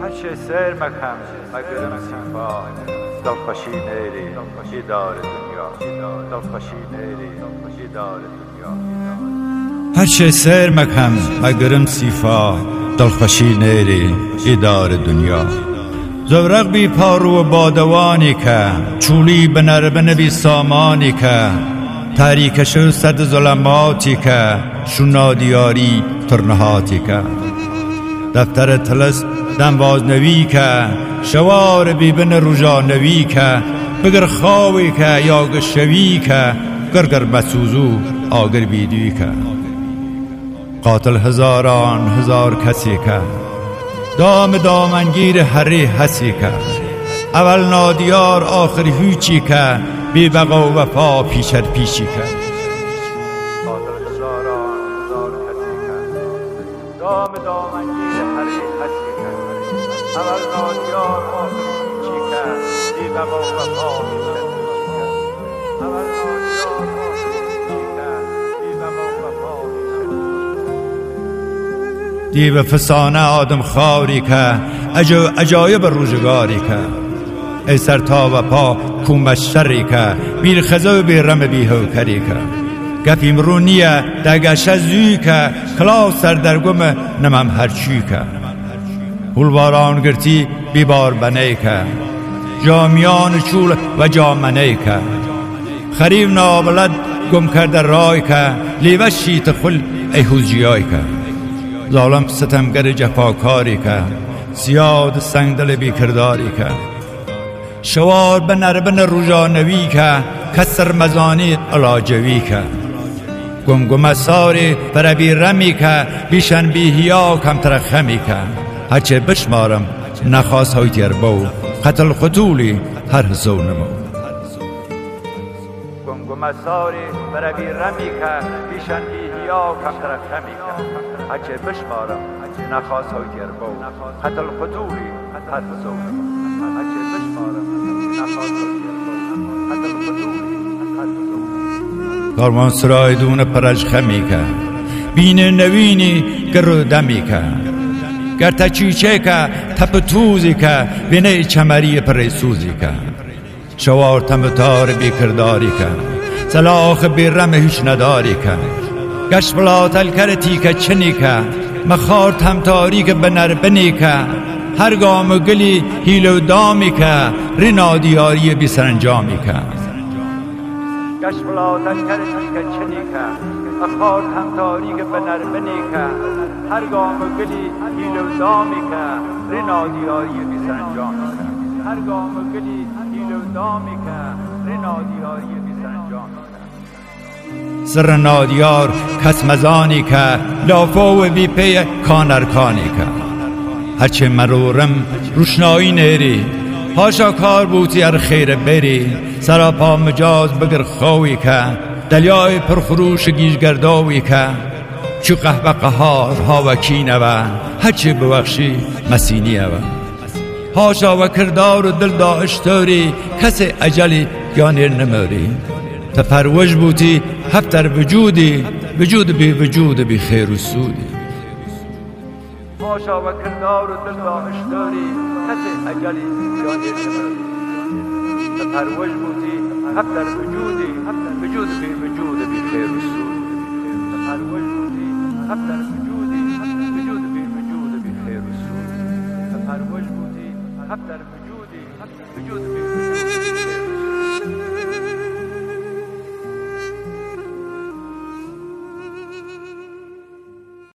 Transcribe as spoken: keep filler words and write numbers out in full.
هرچه سر مکم مگرم سیفا دلخوشی نیری ایدار دنیا دلخوشی نیری ایدار دنیا هرچه سر مکم مگرم سیفا دلخوشی نیری ایدار دنیا زورق بی پارو و بادوانی که چولی بنر بنبی سامانی که تاریکش و سرد ظلماتی که شونا دیاری ترنهاتی که دفتر تلس دنواز نوی که شوار بیبن روژا نوی که بگر خواهی که یا گشوی که گرگر بسوزو آگر بیدوی که قاتل هزاران هزار کسی که دام دامنگیر هری حسی که اول نادیار آخر هیچی که بی بقا و وفا پیشر پیشی که قاتل هزاران هزار کسی که دام دامنگیر هری حسی که اول نادیار آخر هیچی که بی بقا و وفا پیشر پیشی که اول نادیار آخر هیچی که بی بقا و وفا پیشر پیشی که دیو فسانه آدم خاری که عجایب روزگاری که ای سر تا و پا کومشتری که بیر خزا و بیر رم بی هوکری که گپیم رونیه دگشه زوی که کلاس سر درگم نمم هرچی که هلواران گرتی بی بار بنی که جامیان چول و جامنی که خریب نابلد گم کرده رای که لیوه شیط خل ای حوزیای که ظالم ستمگر جفاکاری که زیاد سنگدل بی کرداری که شوار بنر بن روژانوی که کسر مزانی علاجوی که گمگم ساری بربی رمی که بیشن بیهیا کم ترخمی که هرچه بشمارم نخواست های تیر بو قتل خطولی هر حسو نمو گمگم ساری بربی رمی که بیشن بیهیا کم ترخمی که هرچه بشمارم نخواست های تیر بو قتل خطولی هر حسو نمو هرچه بشمارم کاروان سرای دون پرج خمی که بین نوینی گرو دمی که گر تچیچه که تپ توزی که بینه چمری پریسوزی که شوار تمتار بی کرداری که سلاخ بی رم هیچ نداری که گشت بلاتل کرتی که چنی که مخار تمتاری که بنر بنی که هر گام گلی هیلو دامی که رینا دیاری بی سرانجامی که گشت بلاتن کرتی که چنی که اخار همتاری که بنر بنی که هر گام گلی هیلو دامی که رینا دیاری بی سرانجامی که هر گام گلی هیلو دامی که رینا دیاری بی سرانجامی که سر نادیار کس مزانی که لافو بی پی کانرکانی که هرچه مرورم روشنایی نیری هاشا کار بوتی ار خیر بری سراپا مجاز بگر خواهی که دلیای پرخروش گیجگرداوی که چو قهوه قهار ها و کینه و هرچه بوخشی مسینیه و هاشا و کردار و دل داشتاری کس اجلی گانیر نماری تپروج بوتی هفتر وجودی وجود بی وجود بی خیر و سودی هاشا و کردار و دل داشتاری کسی اجلی جانی نماری تپروج بودی هفتر وجودی وجود بی وجود بی خیر و سود تپروج بودی هفتر وجودی وجود بی وجود بی خیر و سود تپروج بودی هفتر وجودی وجود بی